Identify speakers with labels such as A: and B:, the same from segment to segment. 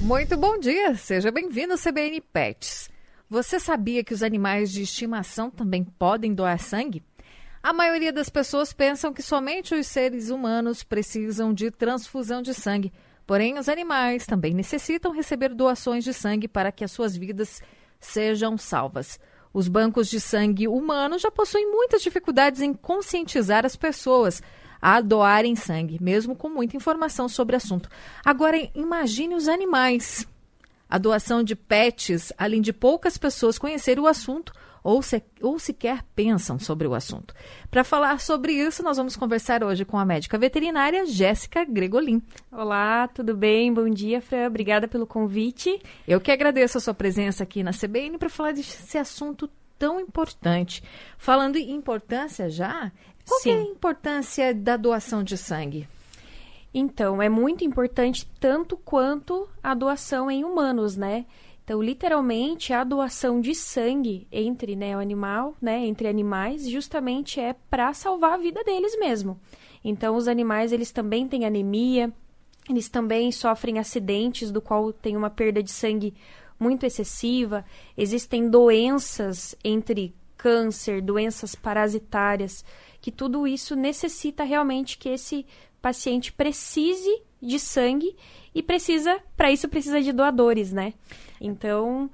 A: Muito bom dia, seja bem-vindo ao CBN Pets. Você sabia que os animais de estimação também podem doar sangue? A maioria das pessoas pensam que somente os seres humanos precisam de transfusão de sangue. Porém, os animais também necessitam receber doações de sangue para que as suas vidas sejam salvas. Os bancos de sangue humanos já possuem muitas dificuldades em conscientizar as pessoas a doarem sangue, mesmo com muita informação sobre o assunto. Agora, imagine os animais. A doação de pets, além de poucas pessoas conhecerem o assunto ou sequer pensam sobre o assunto. Para falar sobre isso, nós vamos conversar hoje com a médica veterinária Jéssica Gregolin.
B: Olá, tudo bem? Bom dia, Fran. Obrigada pelo convite.
A: Eu que agradeço a sua presença aqui na CBN para falar desse assunto tão importante. Falando em importância já, qual que é a importância da doação de sangue?
B: Então, é muito importante tanto quanto a doação em humanos, né? Então, literalmente, a doação de sangue entre o animal, entre animais, justamente é para salvar a vida deles mesmo. Então, os animais, eles também têm anemia, eles também sofrem acidentes, do qual tem uma perda de sangue muito excessiva. Existem doenças entre câncer, doenças parasitárias, que tudo isso necessita realmente que esse paciente precise de sangue e para isso precisa de doadores, né? Então,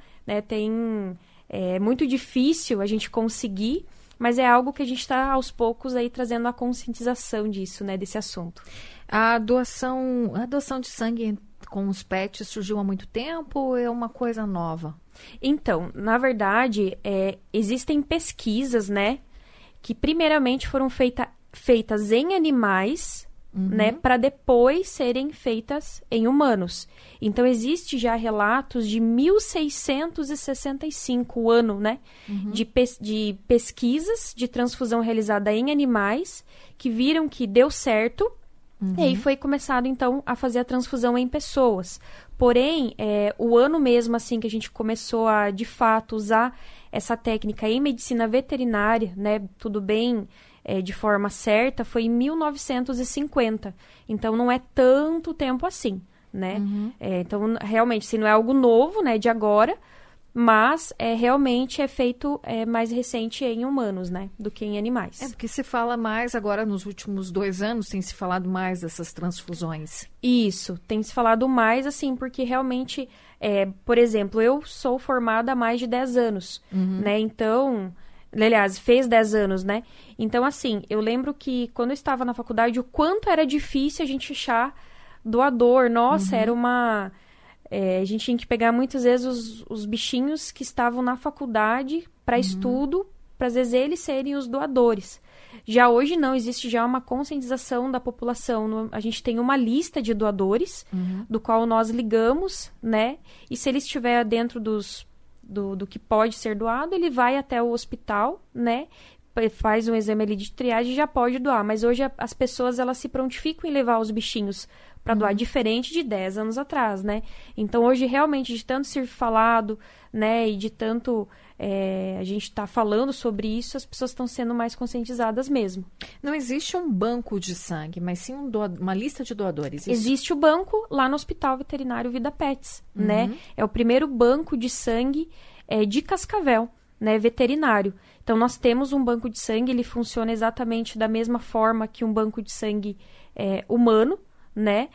B: é muito difícil a gente conseguir, mas é algo que a gente está aos poucos aí trazendo a conscientização disso, né, desse assunto.
A: A doação de sangue com os pets surgiu há muito tempo ou é uma coisa nova?
B: Então, na verdade, existem pesquisas, né, que primeiramente foram feitas em animais, né, para depois serem feitas em humanos. Então, existe já relatos de 1665, o ano, né, de pesquisas de transfusão realizada em animais, que viram que deu certo, e aí foi começado, então, a fazer a transfusão em pessoas. Porém, o ano mesmo, assim, que a gente começou a, de fato, usar essa técnica em medicina veterinária, né, tudo bem, de forma certa, foi em 1950. Então, não é tanto tempo assim, né? Então, realmente, se não é algo novo, né, de agora, mas realmente é feito mais recente em humanos, né, do que em animais.
A: É porque se fala mais agora, nos últimos 2 anos, tem se falado mais dessas transfusões.
B: Isso, tem se falado mais, assim, porque realmente, por exemplo, eu sou formada há mais de 10 anos, né, então... Aliás, fez 10 anos, né? Então, assim, eu lembro que quando eu estava na faculdade, o quanto era difícil a gente achar doador. Nossa, era uma... a gente tinha que pegar muitas vezes os bichinhos que estavam na faculdade para estudo, para às vezes eles serem os doadores. Já hoje não, existe já uma conscientização da população. A gente tem uma lista de doadores, do qual nós ligamos, né? E se ele estiver dentro do que pode ser doado, ele vai até o hospital, né? Faz um exame ali de triagem e já pode doar. Mas hoje as pessoas, elas se prontificam em levar os bichinhos para doar, diferente de 10 anos atrás, né? Então, hoje, realmente, de tanto ser falado, né? E de tanto a gente tá falando sobre isso, as pessoas estão sendo mais conscientizadas mesmo.
A: Não existe um banco de sangue, mas sim uma lista de doadores. Isso?
B: Existe o banco lá no Hospital Veterinário Vida Pets, né? É o primeiro banco de sangue de Cascavel, né? Veterinário. Então, nós temos um banco de sangue, ele funciona exatamente da mesma forma que um banco de sangue humano, né?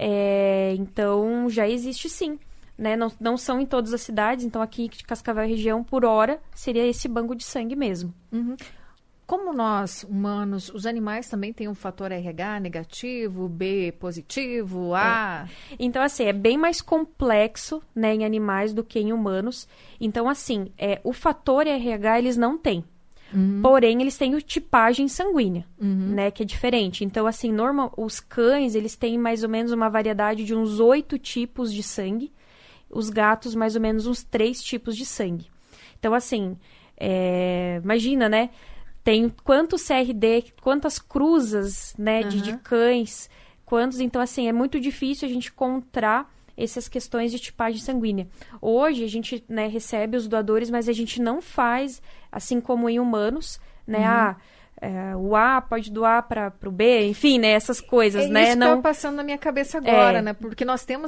B: Então, já existe sim. Né? Não são em todas as cidades, então aqui de Cascavel região, por hora, seria esse banco de sangue mesmo.
A: Como nós, humanos, os animais também têm um fator RH negativo, B positivo, A...
B: Então, assim, é bem mais complexo, né, em animais do que em humanos. Então, assim, o fator RH eles não têm. Porém, eles têm tipagem sanguínea, né, que é diferente. Então, assim, os cães, eles têm mais ou menos uma variedade de uns 8 tipos de sangue. Os gatos, mais ou menos, uns 3 tipos de sangue. Então, assim, imagina, né? Tem quantos CRD, quantas cruzas, né, de cães, quantos... Então, assim, é muito difícil a gente encontrar essas questões de tipagem sanguínea. Hoje, a gente, né, recebe os doadores, mas a gente não faz, assim como em humanos, né? o A pode doar para o B, enfim, né? Essas coisas, né?
A: Isso está passando na minha cabeça agora, né? Porque nós temos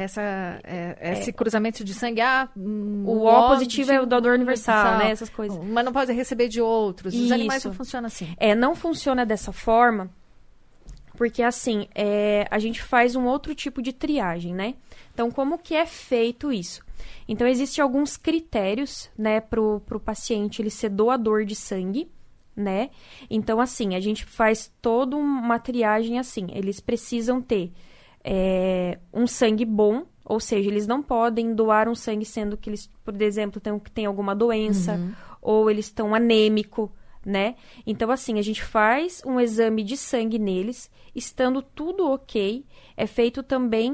A: esse cruzamento de sangue.
B: O O positivo é o doador universal, né? Essas coisas.
A: Mas não pode receber de outros. Os animais não funcionam assim.
B: Não funciona dessa forma, porque assim, a gente faz um outro tipo de triagem, né? Então, como que é feito isso? Então, existem alguns critérios, né, pro paciente ele ser doador de sangue, né? Então, assim, a gente faz toda uma triagem assim. Eles precisam ter um sangue bom, ou seja, eles não podem doar um sangue sendo que eles, por exemplo, têm alguma doença, ou eles estão anêmicos, né? Então, assim, a gente faz um exame de sangue neles, estando tudo ok, é feito também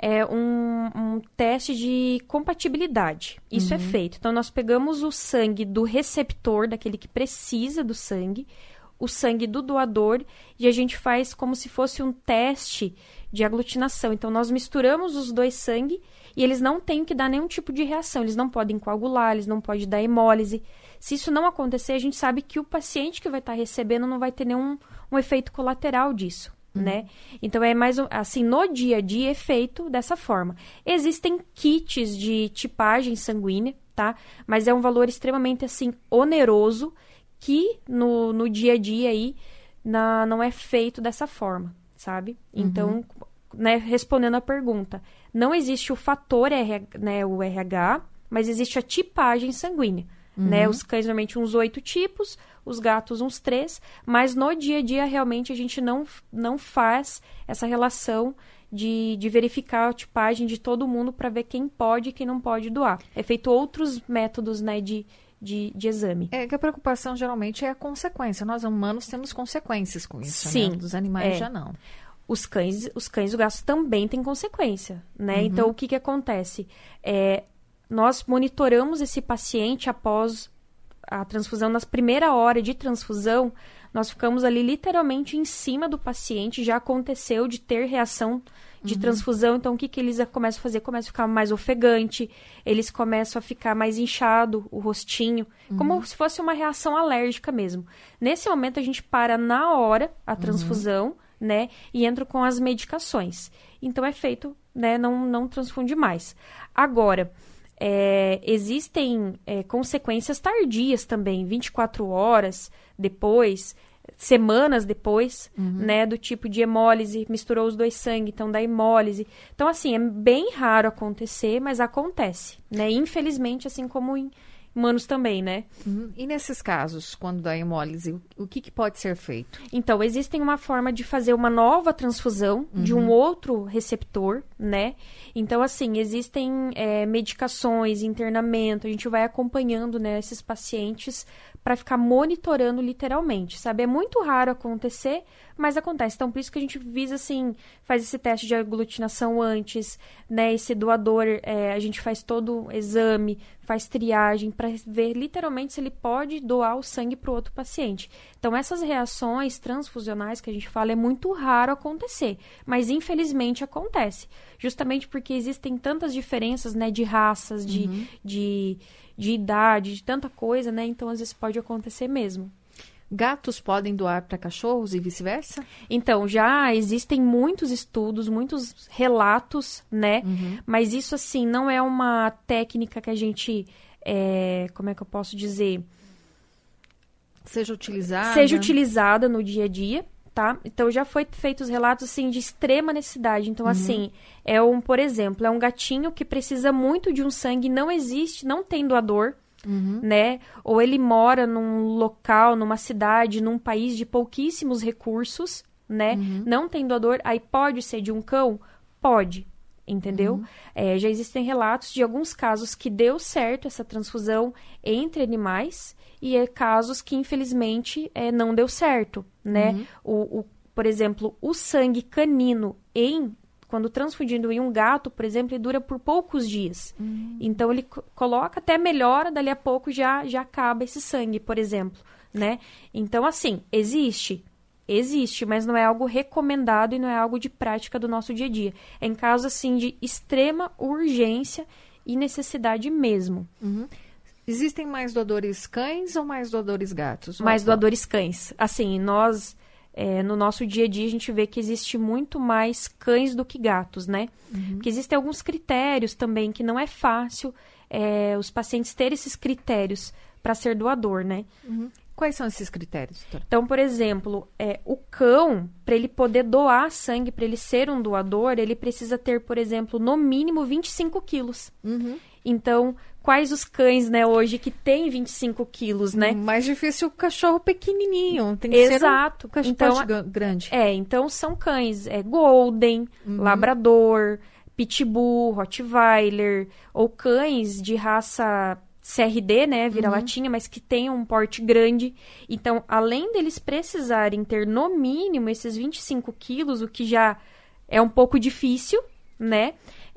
B: um teste de compatibilidade. Isso é feito. Então, nós pegamos o sangue do receptor, daquele que precisa do sangue, o sangue do doador, e a gente faz como se fosse um teste de aglutinação. Então, nós misturamos os dois sangues e eles não têm que dar nenhum tipo de reação. Eles não podem coagular, eles não podem dar hemólise. Se isso não acontecer, a gente sabe que o paciente que vai estar recebendo não vai ter nenhum efeito colateral disso. Né? Então, é mais assim, no dia a dia é feito dessa forma. Existem kits de tipagem sanguínea, tá? Mas é um valor extremamente, assim, oneroso que no dia a dia aí não é feito dessa forma, sabe? Então, né, respondendo a pergunta, não existe o fator, né, o RH, mas existe a tipagem sanguínea. Né? Os cães, normalmente, uns 8 tipos, os gatos, uns 3, mas no dia a dia, realmente, a gente não faz essa relação de verificar a tipagem de todo mundo para ver quem pode e quem não pode doar. É feito outros métodos, né, de exame.
A: É que a preocupação, geralmente, é a consequência. Nós, humanos, temos consequências com isso,
B: Sim.
A: né? Dos animais já não.
B: Os cães e os gatos também têm consequência, né? Então, o que acontece? Nós monitoramos esse paciente após a transfusão. Na primeira hora de transfusão, nós ficamos ali literalmente em cima do paciente. Já aconteceu de ter reação de transfusão. Então, o que eles começam a fazer? Começam a ficar mais ofegante, eles começam a ficar mais inchado, o rostinho, como se fosse uma reação alérgica mesmo. Nesse momento, a gente para na hora a transfusão, né? E entra com as medicações. Então, é feito, né? Não transfunde mais. Agora, existem consequências tardias também, 24 horas depois, semanas depois, né, do tipo de hemólise, misturou os dois sangues, então dá hemólise. Então, assim, é bem raro acontecer, mas acontece, né, infelizmente, assim como em humanos também, né?
A: E nesses casos, quando dá hemólise, o que pode ser feito?
B: Então, existe uma forma de fazer uma nova transfusão de um outro receptor, né? Então, assim, existem medicações, internamento, a gente vai acompanhando, né, esses pacientes para ficar monitorando literalmente, sabe? É muito raro acontecer, mas acontece. Então, por isso que a gente visa, assim, faz esse teste de aglutinação antes, né? Esse doador, a gente faz todo o exame, faz triagem para ver literalmente se ele pode doar o sangue para o outro paciente. Então, essas reações transfusionais que a gente fala é muito raro acontecer, mas infelizmente acontece. Justamente porque existem tantas diferenças, né, de raças, de idade, de tanta coisa, né? Então, às vezes pode acontecer mesmo.
A: Gatos podem doar para cachorros e vice-versa?
B: Então, já existem muitos estudos, muitos relatos, né? Mas isso, assim, não é uma técnica que a gente, como é que eu posso dizer?
A: Seja
B: utilizada no dia a dia, tá? Então, já foi feitos relatos, assim, de extrema necessidade. Então, assim, por exemplo, é um gatinho que precisa muito de um sangue, não tem doador, né? Ou ele mora num local, numa cidade, num país de pouquíssimos recursos, né? Não tem doador, aí pode ser de um cão? Pode, entendeu? Já existem relatos de alguns casos que deu certo essa transfusão entre animais e casos que, infelizmente, não deu certo, né? Por exemplo, o sangue canino quando transfundido em um gato, por exemplo, ele dura por poucos dias. Então, ele coloca até melhora, dali a pouco já acaba esse sangue, por exemplo, né? Então, assim, existe, mas não é algo recomendado e não é algo de prática do nosso dia a dia. É em caso, assim, de extrema urgência e necessidade mesmo.
A: Existem mais doadores cães ou mais doadores gatos?
B: Mais doadores cães. Assim, nós, no nosso dia a dia, a gente vê que existe muito mais cães do que gatos, né? Porque existem alguns critérios também que não é fácil os pacientes terem esses critérios para ser doador, né?
A: Quais são esses critérios, doutora?
B: Então, por exemplo, o cão, para ele poder doar sangue, para ele ser um doador, ele precisa ter, por exemplo, no mínimo 25 quilos. Então, quais os cães, né, hoje que tem 25 quilos, né?
A: Mais difícil o cachorro pequenininho, tem que ser um cachorro grande.
B: Então são cães, Golden, Labrador, Pitbull, Rottweiler, ou cães de raça CRD, né, vira-latinha, mas que tenham um porte grande. Então, além deles precisarem ter no mínimo esses 25 quilos, o que já é um pouco difícil, né?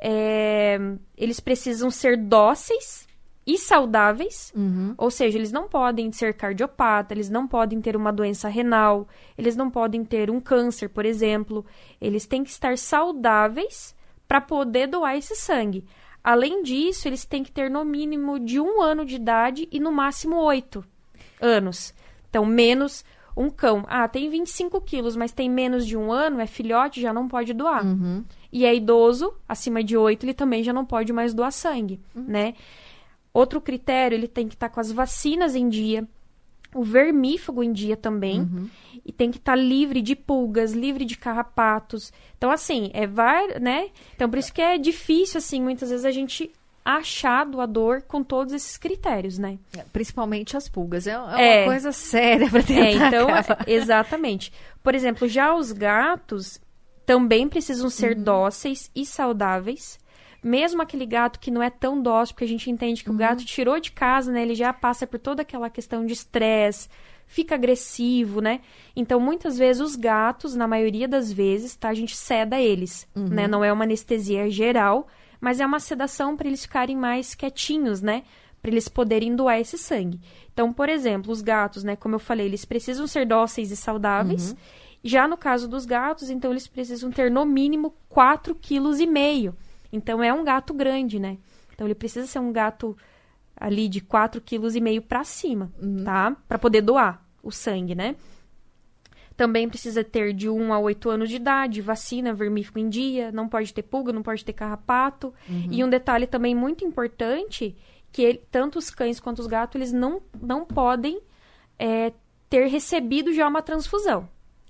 B: Eles precisam ser dóceis e saudáveis, ou seja, eles não podem ser cardiopata, eles não podem ter uma doença renal, eles não podem ter um câncer, por exemplo. Eles têm que estar saudáveis para poder doar esse sangue. Além disso, eles têm que ter no mínimo de 1 ano de idade e no máximo 8 anos. Então, menos um cão. Tem 25 quilos, mas tem menos de 1 ano, é filhote, já não pode doar. E é idoso, acima de 8, ele também já não pode mais doar sangue, né? Outro critério, ele tem que estar com as vacinas em dia, o vermífugo em dia também, e tem que estar livre de pulgas, livre de carrapatos. Então, assim, né? Então, por isso que é difícil, assim, muitas vezes a gente achar doador com todos esses critérios, né?
A: Principalmente as pulgas. É uma coisa séria para tentar acabar.
B: Exatamente. Por exemplo, já os gatos também precisam ser dóceis e saudáveis. Mesmo aquele gato que não é tão dócil, porque a gente entende que o gato tirou de casa, né? Ele já passa por toda aquela questão de estresse, fica agressivo, né? Então, muitas vezes, os gatos, na maioria das vezes, tá? A gente ceda eles, né? Não é uma anestesia geral, mas é uma sedação para eles ficarem mais quietinhos, né? Para eles poderem doar esse sangue. Então, por exemplo, os gatos, né? Como eu falei, eles precisam ser dóceis e saudáveis. Já no caso dos gatos, então, eles precisam ter, no mínimo, 4,5 kg. Então, é um gato grande, né? Então, ele precisa ser um gato ali de 4,5 kg para cima, tá? Para poder doar o sangue, né? Também precisa ter de 1 a 8 anos de idade, vacina, vermífugo em dia, não pode ter pulga, não pode ter carrapato. E um detalhe também muito importante, que tanto os cães quanto os gatos, eles não podem ter recebido já uma transfusão.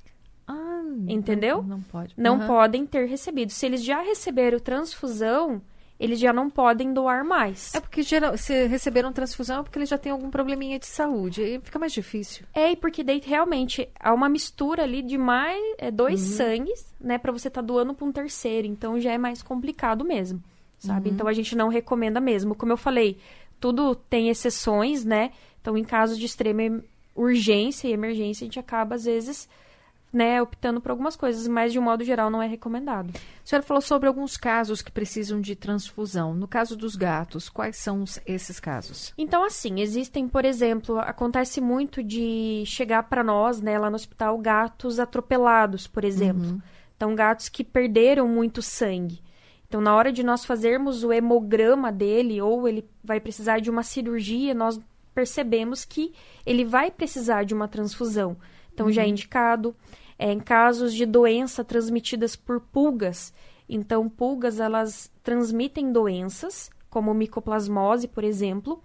B: Entendeu?
A: Não pode.
B: Não podem ter recebido. Se eles já receberam transfusão, eles já não podem doar mais.
A: É porque se receberam transfusão é porque eles já têm algum probleminha de saúde. Aí fica mais difícil.
B: E porque daí realmente há uma mistura ali de mais 2 sangues, né? Pra você estar doando para um terceiro. Então já é mais complicado mesmo, sabe? Então a gente não recomenda mesmo. Como eu falei, tudo tem exceções, né? Então em casos de extrema urgência e emergência, a gente acaba às vezes, né, optando por algumas coisas, mas de um modo geral não é recomendado.
A: A senhora falou sobre alguns casos que precisam de transfusão. No caso dos gatos, quais são esses casos?
B: Então, assim, existem, por exemplo, acontece muito de chegar para nós, né, lá no hospital, gatos atropelados, por exemplo. Então, gatos que perderam muito sangue. Então, na hora de nós fazermos o hemograma dele, ou ele vai precisar de uma cirurgia, nós percebemos que ele vai precisar de uma transfusão. Então, já é indicado. Em casos de doença transmitidas por pulgas. Então, pulgas, elas transmitem doenças, como micoplasmose, por exemplo,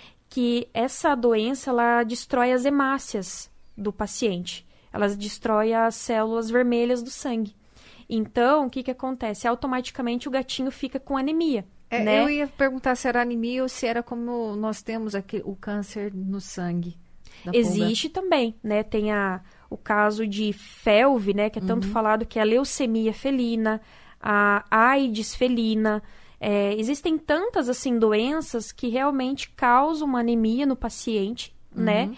B: que essa doença, ela destrói as hemácias do paciente. Ela destrói as células vermelhas do sangue. Então, o que acontece? Automaticamente, o gatinho fica com anemia. Né?
A: Eu ia perguntar se era anemia ou se era como nós temos aqui o câncer no sangue.
B: Existe também, né? Tem o caso de FeLV, né? Que é tanto falado, que é a leucemia felina, a AIDS felina. Existem tantas, assim, doenças que realmente causam uma anemia no paciente, né?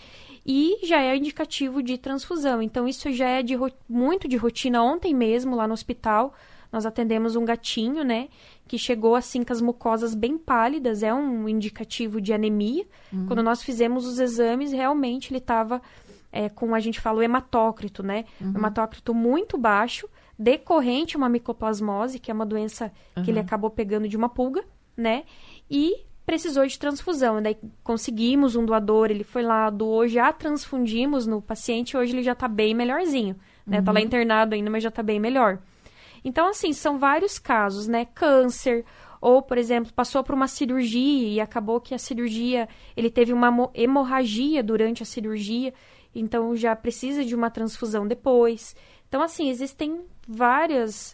B: E já é indicativo de transfusão. Então, isso já é muito de rotina. Ontem mesmo, lá no hospital, nós atendemos um gatinho, né? Que chegou, assim, com as mucosas bem pálidas. É um indicativo de anemia. Quando nós fizemos os exames, realmente ele estava com, a gente fala, o hematócrito, né? O hematócrito muito baixo, decorrente a uma micoplasmose, que é uma doença que ele acabou pegando de uma pulga, né? E precisou de transfusão. Daí conseguimos um doador, ele foi lá, doou, já transfundimos no paciente, hoje ele já tá bem melhorzinho, né? Tá lá internado ainda, mas já tá bem melhor. Então, assim, são vários casos, né? Câncer, ou, por exemplo, passou por uma cirurgia e acabou que a cirurgia, ele teve uma hemorragia durante a cirurgia, então já precisa de uma transfusão depois. Então, assim, existem vários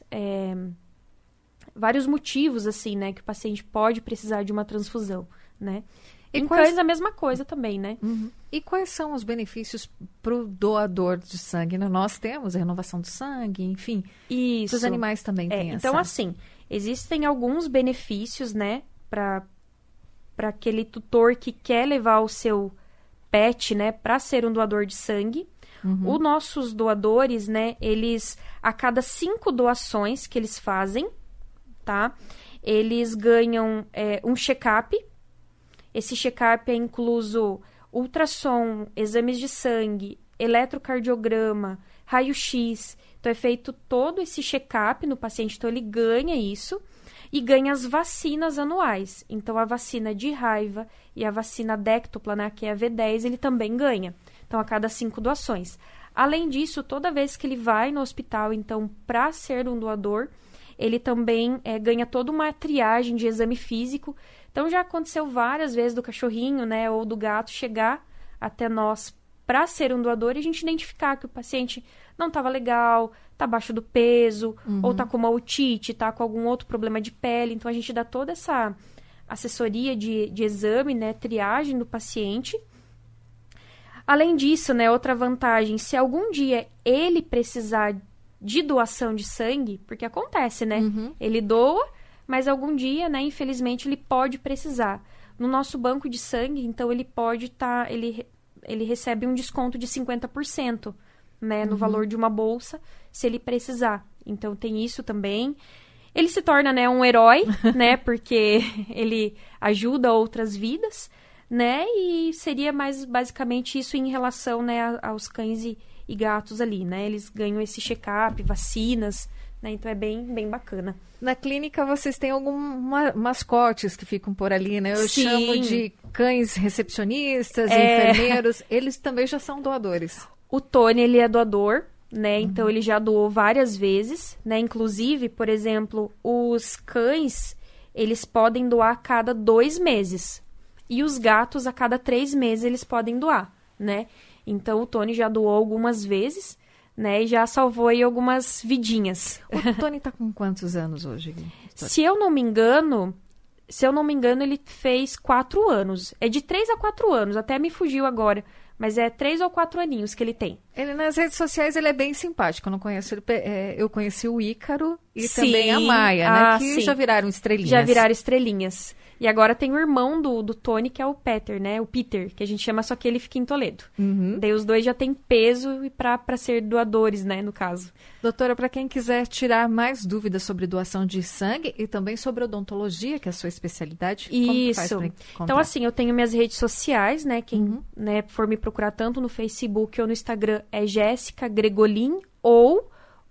B: motivos, assim, né, que o paciente pode precisar de uma transfusão, né? E em cães a mesma coisa também, né?
A: E quais são os benefícios para o doador de sangue? Nós temos a renovação do sangue, enfim.
B: Isso.
A: Os animais também têm essa.
B: Então, assim, existem alguns benefícios, né, para aquele tutor que quer levar o seu pet, né, para ser um doador de sangue. Os nossos doadores, né, eles, a cada 5 doações que eles fazem, tá, eles ganham um check-up. Esse check-up é incluso ultrassom, exames de sangue, eletrocardiograma, raio-x. Então, é feito todo esse check-up no paciente, então ele ganha isso e ganha as vacinas anuais. Então, a vacina de raiva e a vacina déctupla, né, que é a V10, ele também ganha. Então, a cada 5 doações. Além disso, toda vez que ele vai no hospital, então, para ser um doador, ele também ganha toda uma triagem de exame físico. Então, já aconteceu várias vezes do cachorrinho, né, ou do gato chegar até nós para ser um doador e a gente identificar que o paciente não estava legal, está abaixo do peso, ou está com uma otite, está com algum outro problema de pele. Então, a gente dá toda essa assessoria de exame, né, triagem do paciente. Além disso, né, outra vantagem, se algum dia ele precisar de doação de sangue, porque acontece, né, ele doa, mas algum dia, né, infelizmente, ele pode precisar. No nosso banco de sangue, então, ele pode estar... Ele recebe um desconto de 50%, né, no valor de uma bolsa, se ele precisar. Então, tem isso também. Ele se torna, né, um herói, né, porque ele ajuda outras vidas, né, e seria mais basicamente isso em relação, né, aos cães e gatos ali, né. Eles ganham esse check-up, vacinas, né, então é bem, bem bacana.
A: Na clínica, vocês têm alguns mascotes que ficam por ali, né? Eu
B: Sim.
A: chamo de cães recepcionistas, enfermeiros. Eles também já são doadores.
B: O Tony, ele é doador, né? Então, ele já doou várias vezes, né? Inclusive, por exemplo, os cães, eles podem doar a cada 2 meses. E os gatos, a cada 3 meses, eles podem doar, né? Então, o Tony já doou algumas vezes, né, e já salvou aí algumas vidinhas.
A: O Tony tá com quantos anos hoje?
B: Se eu não me engano, ele fez 4 anos. É de 3 a 4 anos, até me fugiu agora. Mas é 3 ou 4 aninhos que ele tem.
A: Ele nas redes sociais ele é bem simpático. Eu não conheço ele, eu conheci o Ícaro e
B: Sim.
A: também a Maia, né? Que
B: sim.
A: já viraram estrelinhas.
B: Já viraram estrelinhas. E agora tem o irmão do Tony, que é o Peter, né? O Peter, que a gente chama, só que ele fica em Toledo. Daí os dois já têm peso para ser doadores, né? No caso.
A: Doutora, para quem quiser tirar mais dúvidas sobre doação de sangue e também sobre odontologia, que é a sua especialidade, como que faz pra encontrar?
B: Então, assim, eu tenho minhas redes sociais, né? Quem né, for me procurar tanto no Facebook ou no Instagram é Jéssica Gregolin ou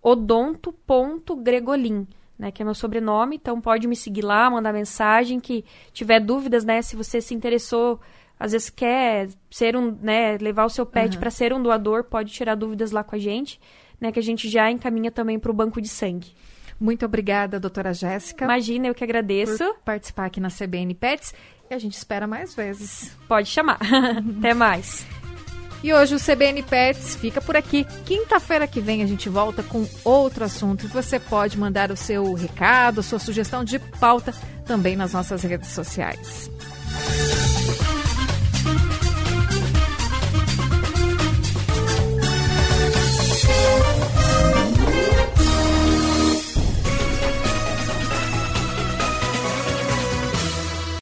B: odonto.gregolin. Né, que é meu sobrenome, então pode me seguir lá, mandar mensagem, que tiver dúvidas, né, se você se interessou, às vezes quer ser né, levar o seu pet para ser um doador, pode tirar dúvidas lá com a gente, né, que a gente já encaminha também para o banco de sangue.
A: Muito obrigada, doutora Jéssica.
B: Imagina, eu que agradeço.
A: Por participar aqui na CBN Pets, e a gente espera mais vezes.
B: Pode chamar. Até mais.
A: E hoje o CBN Pets fica por aqui. Quinta-feira que vem a gente volta com outro assunto. Você pode mandar o seu recado, sua sugestão de pauta também nas nossas redes sociais.